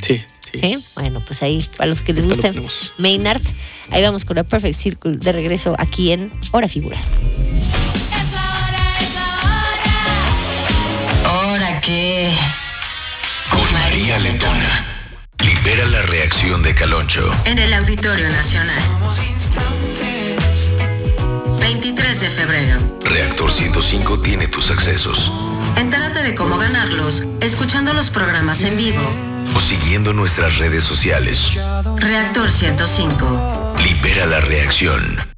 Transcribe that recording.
Sí. ¿Sí? Bueno, pues ahí, para los que les guste Maynard, ahí vamos con la Perfect Circle de regreso aquí en Hora Figura. ¿Hora qué? Con María Lentona. Libera la reacción de Caloncho. En el Auditorio Nacional. 23 de febrero. Reactor 105 tiene tus accesos. Entérate de cómo ganarlos escuchando los programas en vivo O siguiendo nuestras redes sociales. Reactor 105. Libera la reacción.